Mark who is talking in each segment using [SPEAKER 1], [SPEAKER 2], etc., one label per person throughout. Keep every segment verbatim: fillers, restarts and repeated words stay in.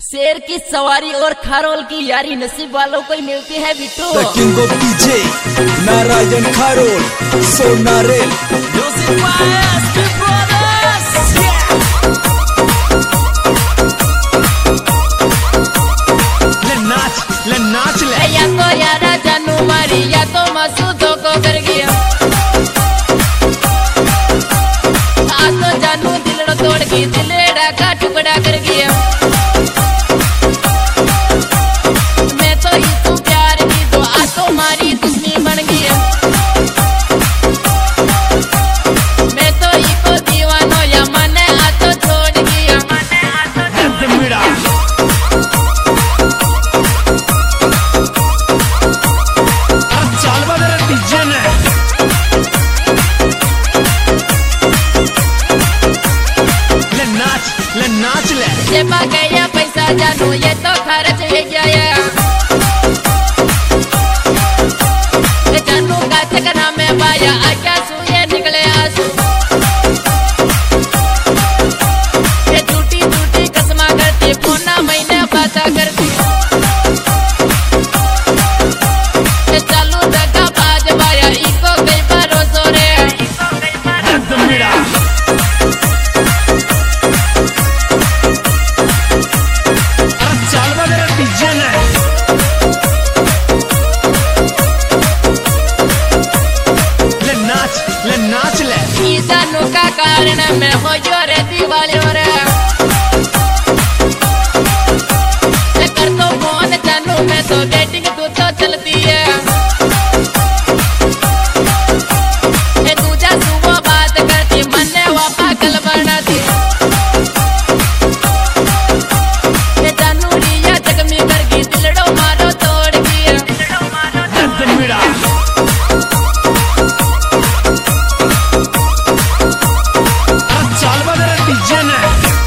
[SPEAKER 1] शेर की सवारी और खारोल की यारी नसीब वालों को ही मिलती है Bittu.
[SPEAKER 2] The king of D J Narayan Kharol Sonarel
[SPEAKER 1] music by SP brothers.
[SPEAKER 3] ले नाच ले नाच ले
[SPEAKER 1] या तो यारा जानू मारी या तो मसूदों को कर गया। आ तो जानू दिल तोड़ के दिलेड़ा का टुकड़ा कर गया। मैं तो इसको प्यार की तो आ तो मारी दुश्मनी बन गया। मैं तो इसको दीवानो या मने आ तो छोड़ गया।
[SPEAKER 3] मिड़ा चाल बदल डीजे ने ले नाच ले नाच ले
[SPEAKER 1] ये गया पैसा जानू ये तो खर्च हो गया। ये जानू का चकना में बाया आज्ञा सुए निकले आंसू। ये झूठी झूठी कसमा करती फोना महीने बाता करती। ये चालू दगा बाज बाया इको कई भरोसो रे।
[SPEAKER 3] मिड़ा चाल बदल डीजे ने ले नाच ले नाच ले
[SPEAKER 1] ई जानू का कारण में हो जो रे दिवाली हो रे। ये कर तो फोन जानू में तो डेटिंग तू तो चलती है। ये तुझा सुबह बात करती मन्ने वा पागल बनाती। ये जानू रिया जगमी करगी दिलड़ो मारो तोड़ गया।
[SPEAKER 3] मिड़ा चाल बदल डीजे ने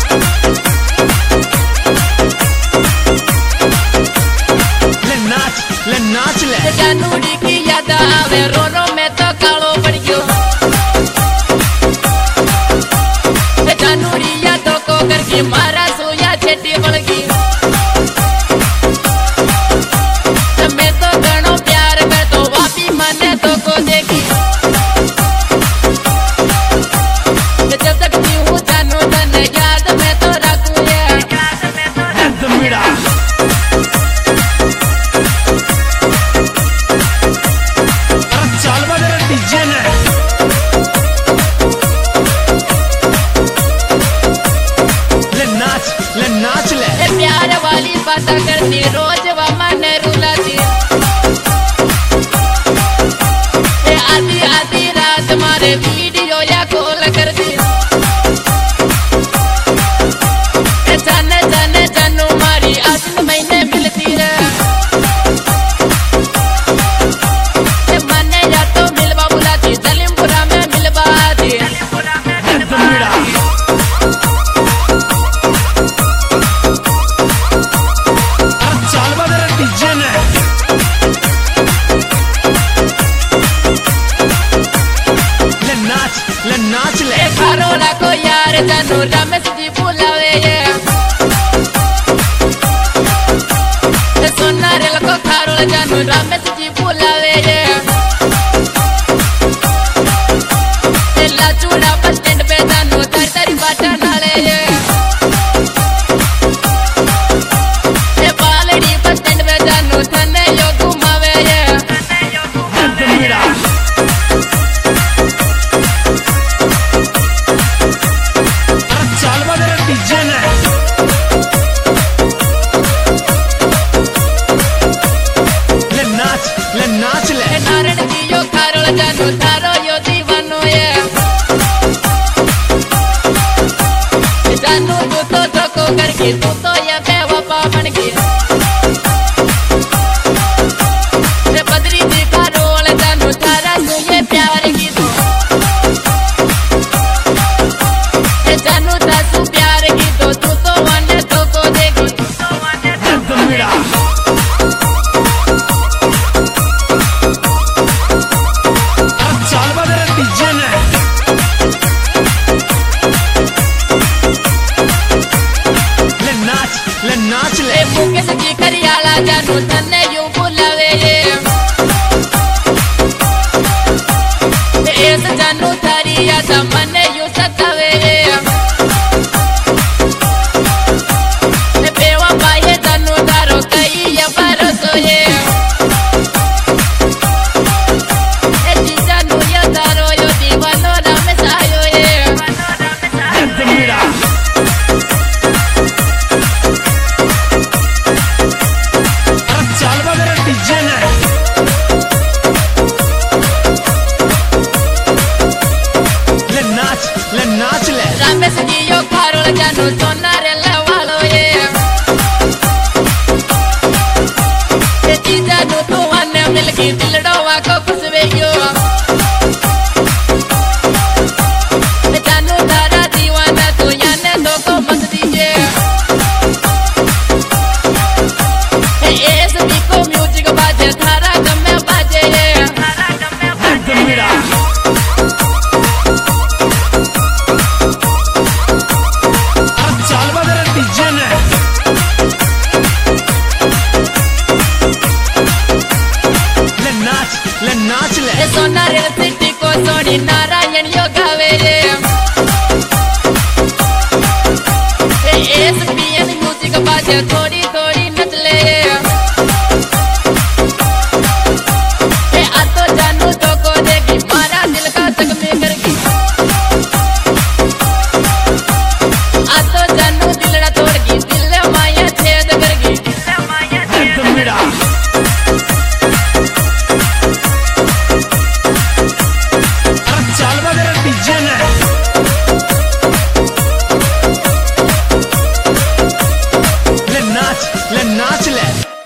[SPEAKER 3] ले नाच ले नाच ले
[SPEAKER 1] ये जानू री की याद आवे रो रो में तो कालो पड़ गयो। ये जानू रिया तो को करगी मारा सोया छेटी पड़ गई। मैं तो घणो प्यार कर तो वापी मने तो को देखी। जब तक जीऊं जानू तने याद में तो रखूं ये।
[SPEAKER 3] मिड़ा चाल बदल डीजे ने ले नाच ले नाच ले
[SPEAKER 1] ये प्यार वाली बातें करती रोज वो मने रुलाती। ये आधी आधी रात मारे वीडियो या कॉल करती। ये जाने जाने जानू मारी आज महीने मिलती रे। ये मने या तो मिलवा बुलाती सलीमपुरा में मिलवा आती।
[SPEAKER 3] मिड़ा चाल बदल डीजे ने ले नाच ले नाच ले
[SPEAKER 1] ए खारोला को यार जानू रमेश जी बुलावे ये। ए सोनारेल को खारोला जानू रमेश जी बुलावे ये। ए लाचूड़ा बस स्टैंड पे जानू तारी तारी बाटा नाले ये। ए बालड़ी बस स्टैंड पे जानू थने यो घुमावे ये।
[SPEAKER 3] मिड़ा चाल बदल डीजे ने ले नाच ले नाच ले
[SPEAKER 1] ए नारायण जी यो खारोला जानू थारो यो दीवानो ये। ए जानू तू तो धोखो करके तू तो ये बेवफा बन गया। ए बद्री जी का रोल जानू थारा तू ये प्यार की तू। ए जानू तासू प्यार की तो तू तो वने तो को देगी।
[SPEAKER 3] मिड़ा चाल बदल डीजे ने ले नाच ले नाच ले
[SPEAKER 1] ए मुकेश की करियाला जानू तन्ने यूं बुलावे एस जानू थारी याद मने यूं सतावे बेवा पाए जानू तारो कई ये भरोसो ये ए जानू या तारो यो दीवानो राम सायो ये
[SPEAKER 3] मेरा चालवा मेरा डीजे ने ले नाच ले नाच ले
[SPEAKER 1] रामेश जी यो खारोल जानू सोना रे लवालो ये ए जी जानू तू हने मिल की दिलड़ो वाको खुशवे यो ए जानू तारा दीवाना तू याने तो को मत दीजे ए एस बी को म्यूजिक बाजे थारा गमे बाजे थारा गमे बाजे
[SPEAKER 3] मेरा चालवा मेरा डीजे ने ले नाच ले नाच ले
[SPEAKER 1] ए सोना रे सिटी को सोनी नारायण यो गावे रे A S B N music बाजे थोड़ी थोड़ी नच ले ए आ तो जानू तो को देगी मारा दिल का तक में करगी आ तो जानू दिलड़ा तोड़गी दिल माया छेद करगी दिल माया छेद
[SPEAKER 3] मेरा चालवा मेरा डीजे ने ले नाच ले नाच ले